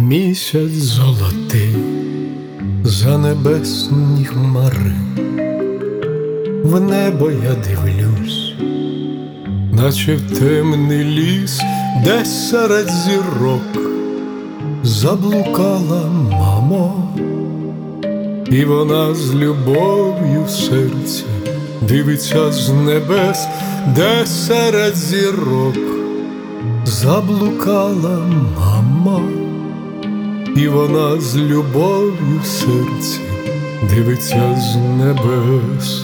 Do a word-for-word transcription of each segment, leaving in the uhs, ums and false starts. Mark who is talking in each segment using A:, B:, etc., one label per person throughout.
A: Місяць золотий за небесні хмари, в небо я дивлюсь, наче в темний ліс, десь серед зірок заблукала мамо, і вона з любов'ю в серці дивиться з небес, де серед зірок заблукала мама, і вона з любов'ю в серці дивиться з небес.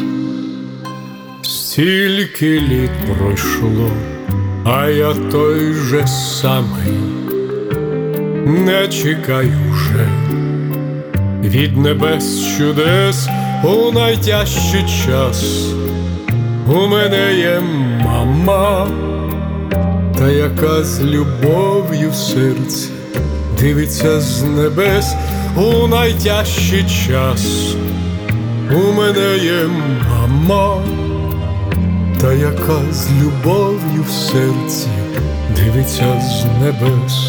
A: Стільки літ пройшло, а я той же самий, не чекаю вже від небес чудес у найтяжчий час. У мене є мама, та яка з любов'ю в серці дивиться з небес у найтяжчий час. У мене є мама, та яка з любов'ю в серці дивиться з небес.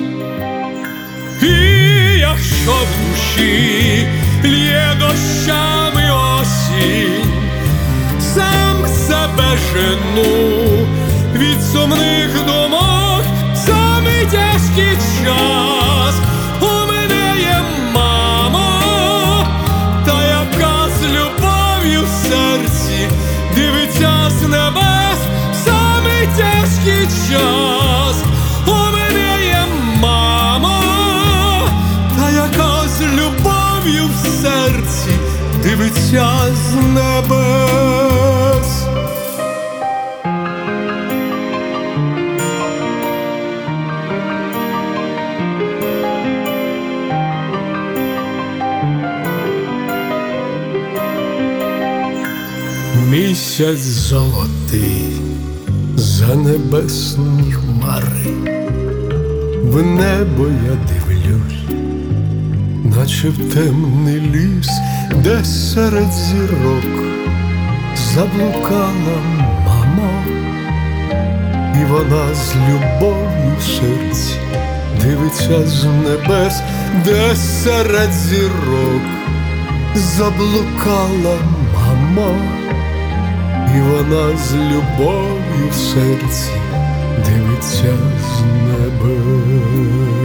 A: І якщо в душі лє дощами осінь, сам себе жену від сумних думок, самий тяжкий час. У мене є мама, та яка з любов'ю в серці дивиться з небес в самий тяжкий час. У мене є мама, та яка з любов'ю в серці дивиться з небес. Місяць золотий за небесні хмари, в небо я дивлюсь, наче в темний ліс, де серед зірок заблукала мама, і вона з любов'ю в серці дивиться з небес, де серед зірок заблукала мама, і вона з любов'ю в серці дивиться з небес.